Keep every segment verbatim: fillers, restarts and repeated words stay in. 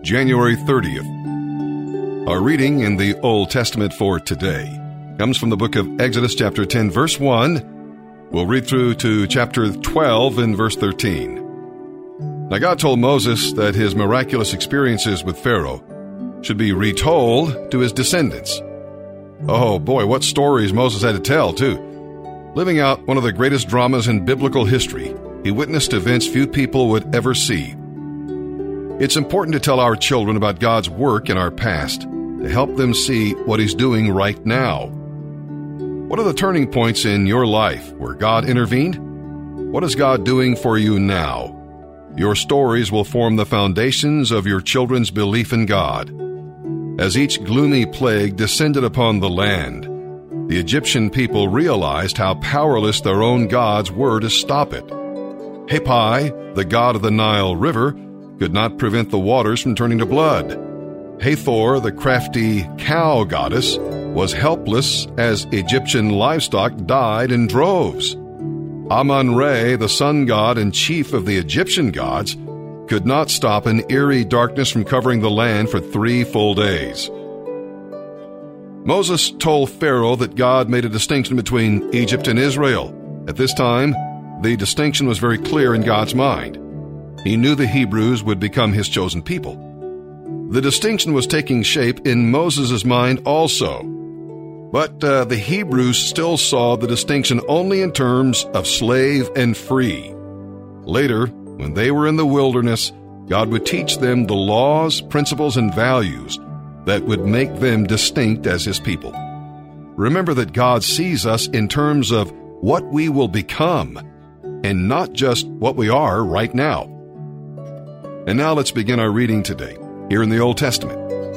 January thirtieth. Our reading in the Old Testament for today comes from the book of Exodus chapter ten, verse one. We'll read through to chapter twelve and verse thirteen. Now God told Moses that his miraculous experiences with Pharaoh should be retold to his descendants. Oh boy, what stories Moses had to tell, too. Living out one of the greatest dramas in biblical history, he witnessed events few people would ever see. It's important to tell our children about God's work in our past to help them see what He's doing right now. What are the turning points in your life where God intervened? What is God doing for you now? Your stories will form the foundations of your children's belief in God. As each gloomy plague descended upon the land, the Egyptian people realized how powerless their own gods were to stop it. Hapi, the god of the Nile River, could not prevent the waters from turning to blood. Hathor, the crafty cow goddess, was helpless as Egyptian livestock died in droves. Amun-Re, the sun god and chief of the Egyptian gods, could not stop an eerie darkness from covering the land for three full days. Moses told Pharaoh that God made a distinction between Egypt and Israel. At this time, the distinction was very clear in God's mind. He knew the Hebrews would become His chosen people. The distinction was taking shape in Moses' mind also. But uh, the Hebrews still saw the distinction only in terms of slave and free. Later, when they were in the wilderness, God would teach them the laws, principles, and values that would make them distinct as His people. Remember that God sees us in terms of what we will become, and not just what we are right now. And now let's begin our reading today, here in the Old Testament.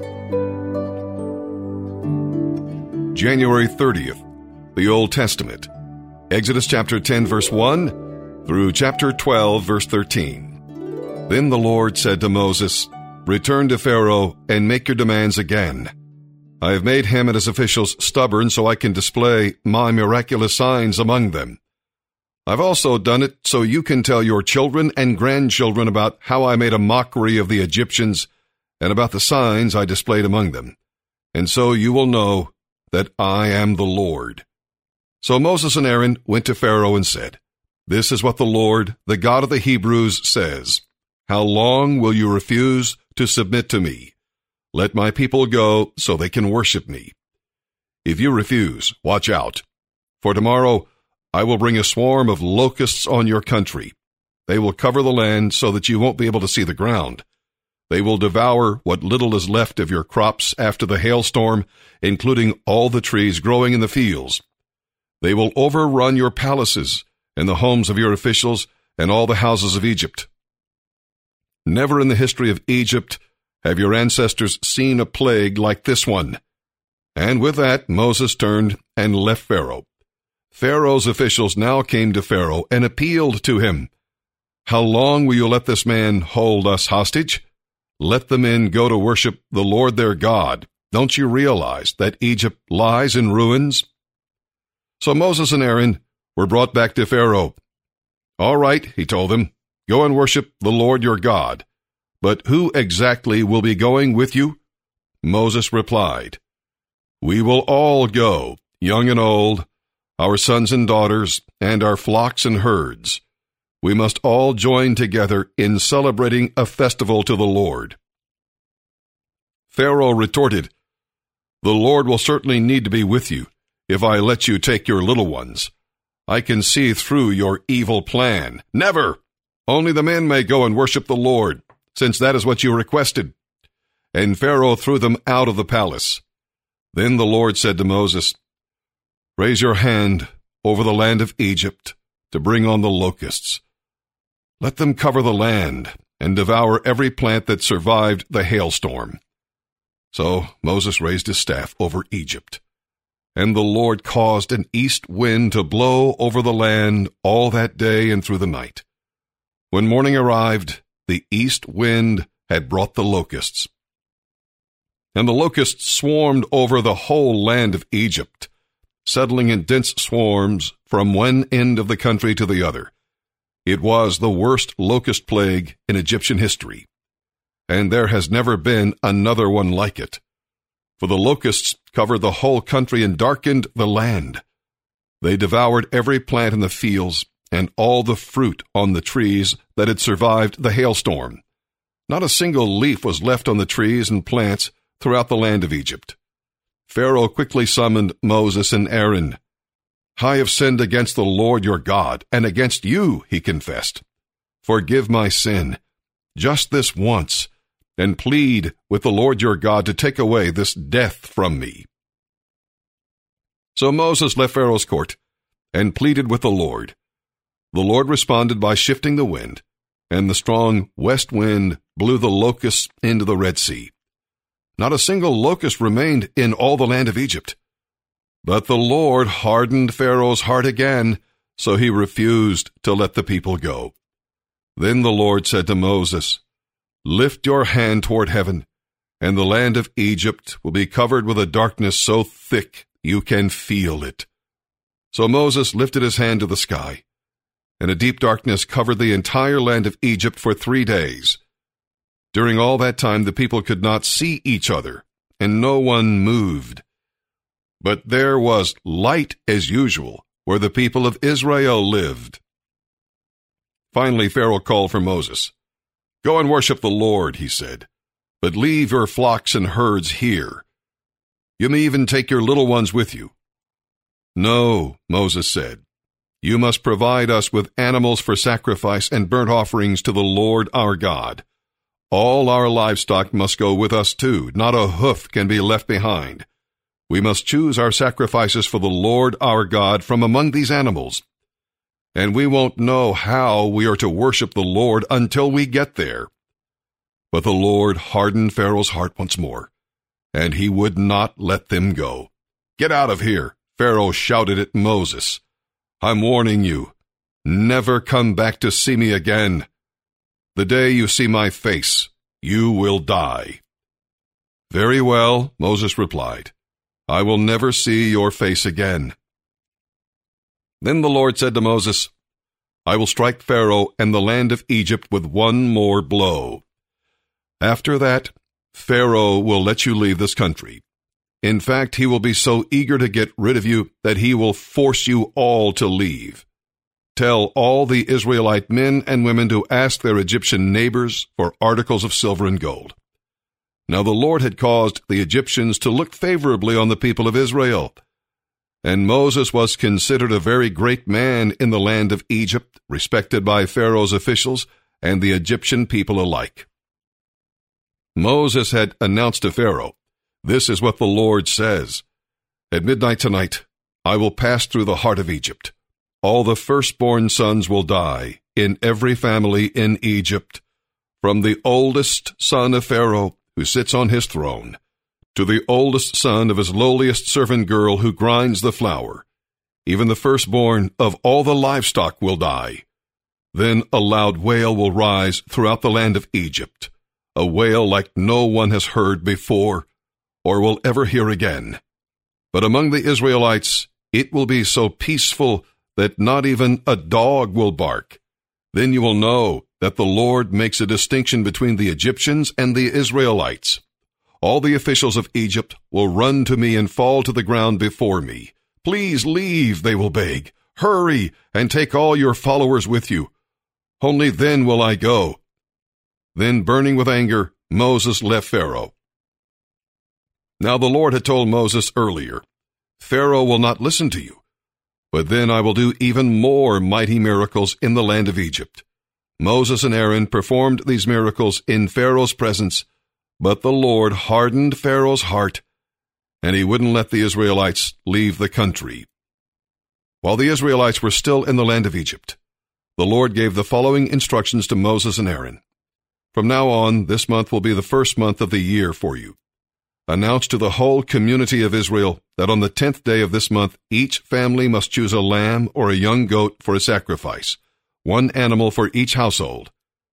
January thirtieth, the Old Testament. Exodus chapter ten, verse one, through chapter twelve, verse thirteen. Then the Lord said to Moses, "Return to Pharaoh and make your demands again. I have made him and his officials stubborn so I can display my miraculous signs among them. I've also done it so you can tell your children and grandchildren about how I made a mockery of the Egyptians and about the signs I displayed among them. And so you will know that I am the Lord." So Moses and Aaron went to Pharaoh and said, "This is what the Lord, the God of the Hebrews, says. How long will you refuse to submit to me? Let my people go so they can worship me. If you refuse, watch out. For tomorrow I will bring a swarm of locusts on your country. They will cover the land so that you won't be able to see the ground. They will devour what little is left of your crops after the hailstorm, including all the trees growing in the fields. They will overrun your palaces and the homes of your officials and all the houses of Egypt. Never in the history of Egypt have your ancestors seen a plague like this one." And with that, Moses turned and left Pharaoh. Pharaoh's officials now came to Pharaoh and appealed to him. "How long will you let this man hold us hostage? Let the men go to worship the Lord their God. Don't you realize that Egypt lies in ruins?" So Moses and Aaron were brought back to Pharaoh. "All right," he told them, "go and worship the Lord your God. But who exactly will be going with you?" Moses replied, "We will all go, young and old, our sons and daughters, and our flocks and herds. We must all join together in celebrating a festival to the Lord." Pharaoh retorted, "The Lord will certainly need to be with you if I let you take your little ones. I can see through your evil plan. Never! Only the men may go and worship the Lord, since that is what you requested." And Pharaoh threw them out of the palace. Then the Lord said to Moses, "Raise your hand over the land of Egypt to bring on the locusts. Let them cover the land and devour every plant that survived the hailstorm." So Moses raised his staff over Egypt, and the Lord caused an east wind to blow over the land all that day and through the night. When morning arrived, the east wind had brought the locusts. And the locusts swarmed over the whole land of Egypt, settling in dense swarms from one end of the country to the other. It was the worst locust plague in Egyptian history. and there has never been another one like it. For the locusts covered the whole country and darkened the land. They devoured every plant in the fields and all the fruit on the trees that had survived the hailstorm. Not a single leaf was left on the trees and plants throughout the land of Egypt. Pharaoh quickly summoned Moses and Aaron. "I have sinned against the Lord your God, and against you," he confessed. "Forgive my sin, just this once, and plead with the Lord your God to take away this death from me." So Moses left Pharaoh's court and pleaded with the Lord. The Lord responded by shifting the wind, and the strong west wind blew the locusts into the Red Sea. Not a single locust remained in all the land of Egypt. But the Lord hardened Pharaoh's heart again, so he refused to let the people go. Then the Lord said to Moses, "Lift your hand toward heaven, and the land of Egypt will be covered with a darkness so thick you can feel it." So Moses lifted his hand to the sky, and a deep darkness covered the entire land of Egypt for three days. During all that time the people could not see each other, and no one moved. But there was light as usual where the people of Israel lived. Finally Pharaoh called for Moses. "Go and worship the Lord," he said, "but leave your flocks and herds here. You may even take your little ones with you." "No," Moses said, "you must provide us with animals for sacrifice and burnt offerings to the Lord our God. All our livestock must go with us too. Not a hoof can be left behind. We must choose our sacrifices for the Lord our God from among these animals. And we won't know how we are to worship the Lord until we get there." But the Lord hardened Pharaoh's heart once more, and he would not let them go. "Get out of here," Pharaoh shouted at Moses. "I'm warning you, never come back to see me again. The day you see my face, you will die." "Very well," Moses replied. "I will never see your face again." Then the Lord said to Moses, "I will strike Pharaoh and the land of Egypt with one more blow. After that, Pharaoh will let you leave this country. In fact, he will be so eager to get rid of you that he will force you all to leave. Tell all the Israelite men and women to ask their Egyptian neighbors for articles of silver and gold." Now the Lord had caused the Egyptians to look favorably on the people of Israel, and Moses was considered a very great man in the land of Egypt, respected by Pharaoh's officials and the Egyptian people alike. Moses had announced to Pharaoh, "This is what the Lord says. At midnight tonight, I will pass through the heart of Egypt. All the firstborn sons will die in every family in Egypt, from the oldest son of Pharaoh who sits on his throne, to the oldest son of his lowliest servant girl who grinds the flour. Even the firstborn of all the livestock will die. Then a loud wail will rise throughout the land of Egypt, a wail like no one has heard before or will ever hear again. But among the Israelites it will be so peaceful that not even a dog will bark. Then you will know that the Lord makes a distinction between the Egyptians and the Israelites. All the officials of Egypt will run to me and fall to the ground before me. 'Please leave,' they will beg. 'Hurry and take all your followers with you. Only then will I go.'" Then, burning with anger, Moses left Pharaoh. Now the Lord had told Moses earlier, "Pharaoh will not listen to you. But then I will do even more mighty miracles in the land of Egypt." Moses and Aaron performed these miracles in Pharaoh's presence, but the Lord hardened Pharaoh's heart, and he wouldn't let the Israelites leave the country. While the Israelites were still in the land of Egypt, the Lord gave the following instructions to Moses and Aaron. "From now on, this month will be the first month of the year for you. Announce to the whole community of Israel that on the tenth day of this month each family must choose a lamb or a young goat for a sacrifice, one animal for each household.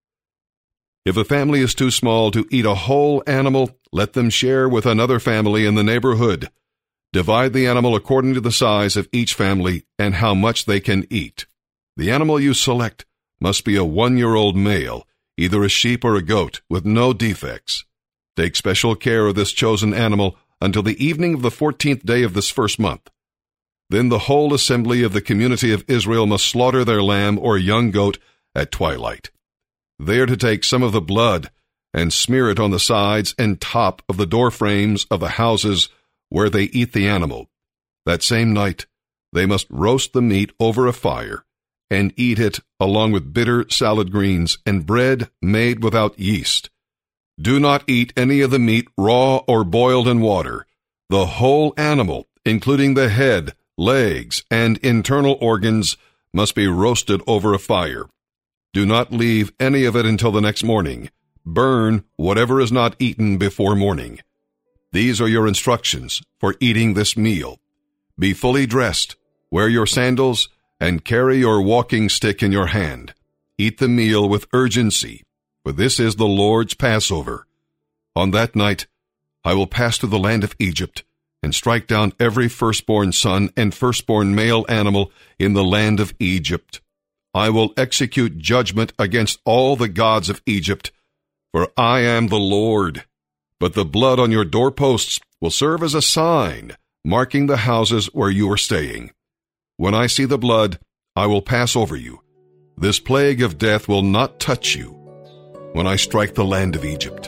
If a family is too small to eat a whole animal, let them share with another family in the neighborhood. Divide the animal according to the size of each family and how much they can eat. The animal you select must be a one-year-old male, either a sheep or a goat, with no defects. Take special care of this chosen animal until the evening of the fourteenth day of this first month. Then the whole assembly of the community of Israel must slaughter their lamb or young goat at twilight. They are to take some of the blood and smear it on the sides and top of the door frames of the houses where they eat the animal. That same night they must roast the meat over a fire and eat it along with bitter salad greens and bread made without yeast. Do not eat any of the meat raw or boiled in water. The whole animal, including the head, legs, and internal organs, must be roasted over a fire. Do not leave any of it until the next morning. Burn whatever is not eaten before morning. These are your instructions for eating this meal. Be fully dressed, wear your sandals, and carry your walking stick in your hand. Eat the meal with urgency, for this is the Lord's Passover. On that night I will pass through the land of Egypt and strike down every firstborn son and firstborn male animal in the land of Egypt. I will execute judgment against all the gods of Egypt, for I am the Lord. But the blood on your doorposts will serve as a sign, marking the houses where you are staying. When I see the blood, I will pass over you. This plague of death will not touch you when I strike the land of Egypt.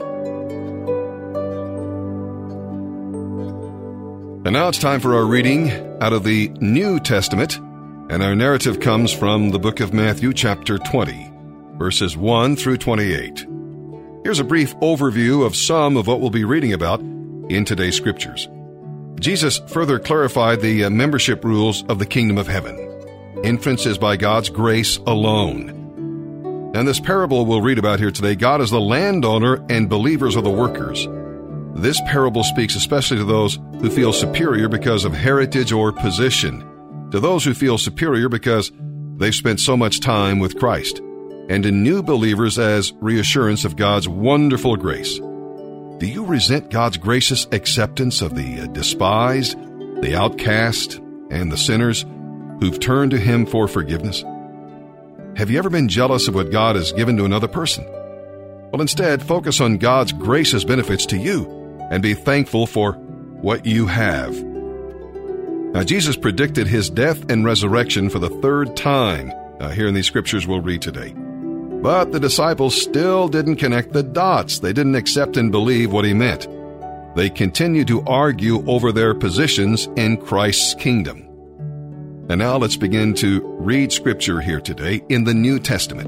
And now it's time for our reading out of the New Testament, and our narrative comes from the book of Matthew, chapter twenty, verses one through twenty-eight. Here's a brief overview of some of what we'll be reading about in today's scriptures. Jesus further clarified the uh, membership rules of the kingdom of heaven. Entrance is by God's grace alone. And this parable we'll read about here today, God is the landowner and believers are the workers. This parable speaks especially to those who feel superior because of heritage or position, to those who feel superior because they've spent so much time with Christ, and to new believers as reassurance of God's wonderful grace. Do you resent God's gracious acceptance of the despised, the outcast, and the sinners who've turned to Him for forgiveness? Have you ever been jealous of what God has given to another person? Well, instead, focus on God's gracious benefits to you and be thankful for what you have. Now, Jesus predicted His death and resurrection for the third time uh, here in these scriptures we'll read today. But the disciples still didn't connect the dots. They didn't accept and believe what He meant. They continued to argue over their positions in Christ's kingdom. And now let's begin to read scripture here today in the New Testament.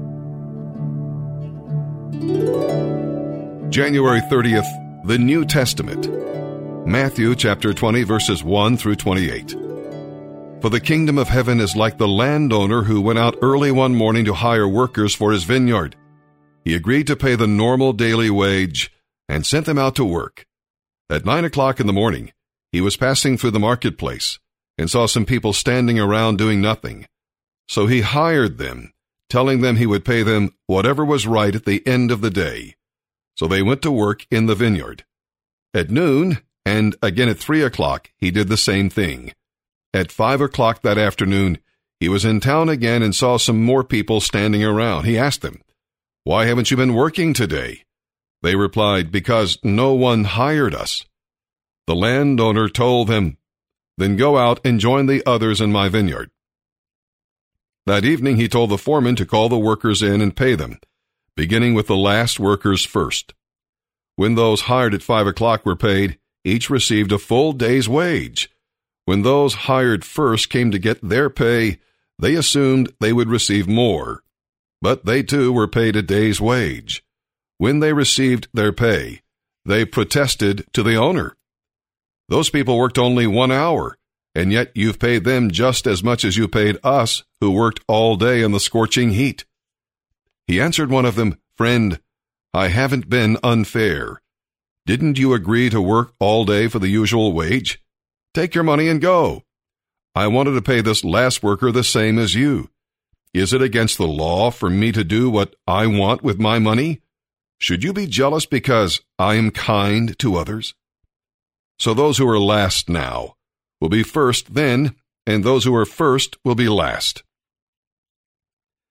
January thirtieth, the New Testament. Matthew chapter twenty, verses one through twenty-eight. For the kingdom of heaven is like the landowner who went out early one morning to hire workers for his vineyard. He agreed to pay the normal daily wage and sent them out to work. At nine o'clock in the morning, he was passing through the marketplace and saw some people standing around doing nothing. So he hired them, telling them he would pay them whatever was right at the end of the day. So they went to work in the vineyard. At noon, and again at three o'clock, he did the same thing. At five o'clock that afternoon, he was in town again and saw some more people standing around. He asked them, "Why haven't you been working today?" They replied, "Because no one hired us." The landowner told them, "Then go out and join the others in my vineyard." That evening he told the foreman to call the workers in and pay them, beginning with the last workers first. When those hired at five o'clock were paid, each received a full day's wage. When those hired first came to get their pay, they assumed they would receive more. But they too were paid a day's wage. When they received their pay, they protested to the owner. "Those people worked only one hour, and yet you've paid them just as much as you paid us who worked all day in the scorching heat." He answered one of them, "Friend, I haven't been unfair. Didn't you agree to work all day for the usual wage? Take your money and go. I wanted to pay this last worker the same as you. Is it against the law for me to do what I want with my money? Should you be jealous because I am kind to others?" So those who are last now will be first then, and those who are first will be last.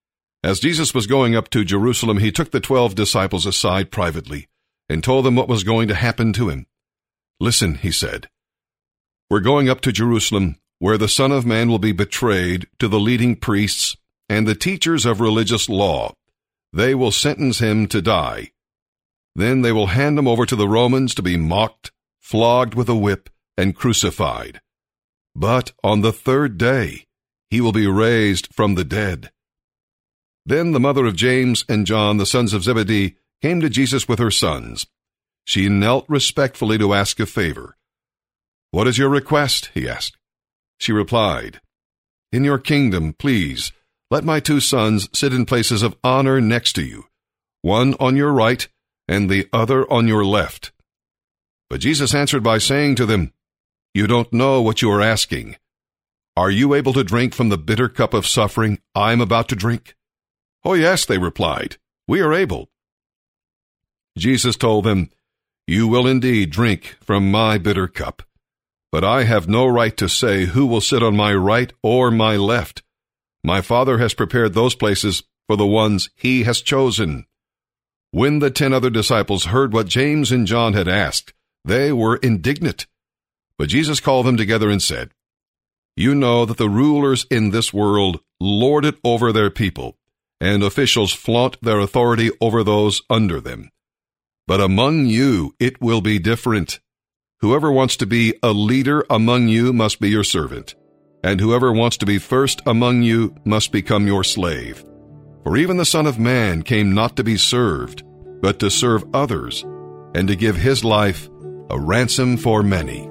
As Jesus was going up to Jerusalem, he took the twelve disciples aside privately and told them what was going to happen to him. "Listen," he said, "we're going up to Jerusalem, where the Son of Man will be betrayed to the leading priests and the teachers of religious law. They will sentence him to die. Then they will hand him over to the Romans to be mocked, flogged with a whip, and crucified. But on the third day, he will be raised from the dead." Then the mother of James and John, the sons of Zebedee, came to Jesus with her sons. She knelt respectfully to ask a favor. "What is your request?" he asked. She replied, "In your kingdom, please, let my two sons sit in places of honor next to you, one on your right and the other on your left." But Jesus answered by saying to them, "You don't know what you are asking. Are you able to drink from the bitter cup of suffering I am about to drink?" "Oh, yes," they replied, "we are able." Jesus told them, "You will indeed drink from my bitter cup, but I have no right to say who will sit on my right or my left. My Father has prepared those places for the ones he has chosen." When the ten other disciples heard what James and John had asked, they were indignant. But Jesus called them together and said, "You know that the rulers in this world lord it over their people, and officials flaunt their authority over those under them. But among you it will be different. Whoever wants to be a leader among you must be your servant, and whoever wants to be first among you must become your slave. For even the Son of Man came not to be served, but to serve others, and to give his life a ransom for many."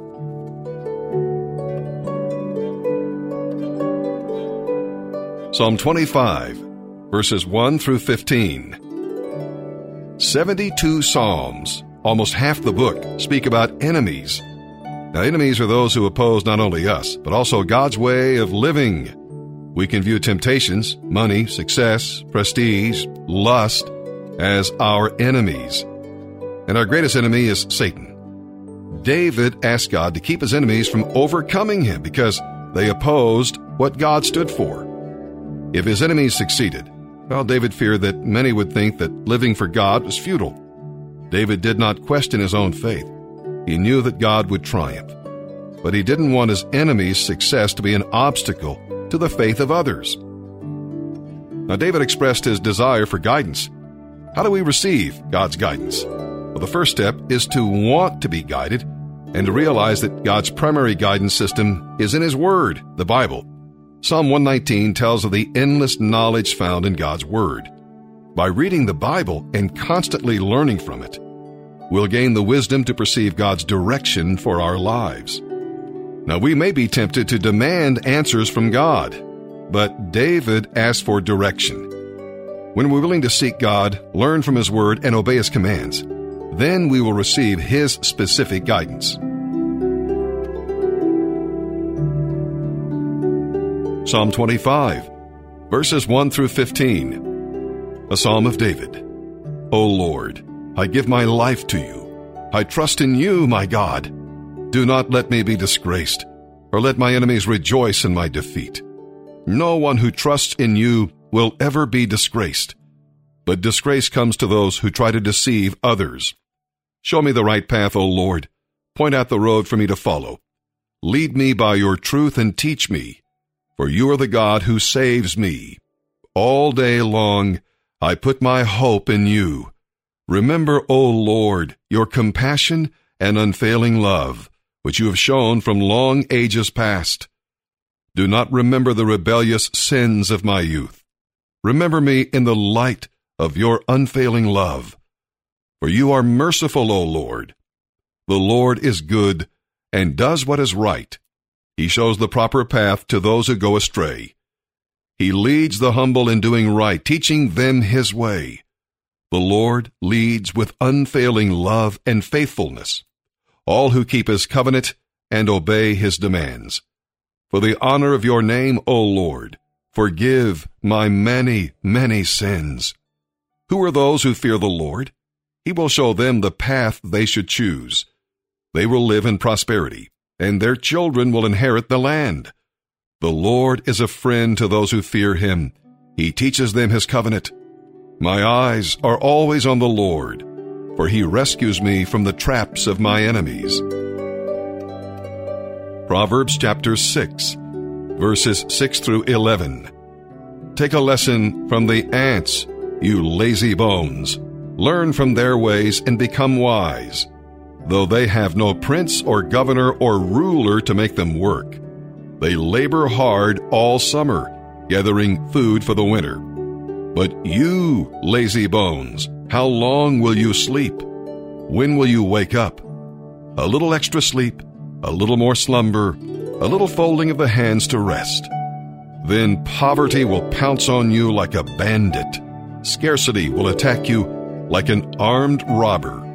Psalm twenty-five, verses one through fifteen. seventy-two psalms, almost half the book, speak about enemies. Now, enemies are those who oppose not only us, but also God's way of living. We can view temptations, money, success, prestige, lust, as our enemies. And our greatest enemy is Satan. David asked God to keep his enemies from overcoming him because they opposed what God stood for. If his enemies succeeded, well, David feared that many would think that living for God was futile. David did not question his own faith. He knew that God would triumph. But he didn't want his enemies' success to be an obstacle to the faith of others. Now, David expressed his desire for guidance. How do we receive God's guidance? Well, the first step is to want to be guided and to realize that God's primary guidance system is in His Word, the Bible. Psalm one nineteen tells of the endless knowledge found in God's Word. By reading the Bible and constantly learning from it, we'll gain the wisdom to perceive God's direction for our lives. Now, we may be tempted to demand answers from God, but David asked for direction. When we're willing to seek God, learn from His Word, and obey His commands, then we will receive His specific guidance. Psalm twenty-five, verses one through fifteen. A Psalm of David. O Lord, I give my life to you. I trust in you, my God. Do not let me be disgraced, or let my enemies rejoice in my defeat. No one who trusts in you will ever be disgraced, but disgrace comes to those who try to deceive others. Show me the right path, O Lord. Point out the road for me to follow. Lead me by your truth and teach me, for you are the God who saves me. All day long I put my hope in you. Remember, O Lord, your compassion and unfailing love, which you have shown from long ages past. Do not remember the rebellious sins of my youth. Remember me in the light of your unfailing love. For you are merciful, O Lord. The Lord is good and does what is right. He shows the proper path to those who go astray. He leads the humble in doing right, teaching them his way. The Lord leads with unfailing love and faithfulness all who keep his covenant and obey his demands. For the honor of your name, O Lord, forgive my many, many sins. Who are those who fear the Lord? He will show them the path they should choose. They will live in prosperity, and their children will inherit the land. The Lord is a friend to those who fear him. He teaches them his covenant. My eyes are always on the Lord, for he rescues me from the traps of my enemies. Proverbs chapter six, verses six through eleven. Take a lesson from the ants, you lazy bones. Learn from their ways and become wise. Though they have no prince or governor or ruler to make them work, they labor hard all summer, gathering food for the winter. But you, lazy bones, how long will you sleep? When will you wake up? A little extra sleep, a little more slumber, a little folding of the hands to rest. Then poverty will pounce on you like a bandit. Scarcity will attack you like an armed robber.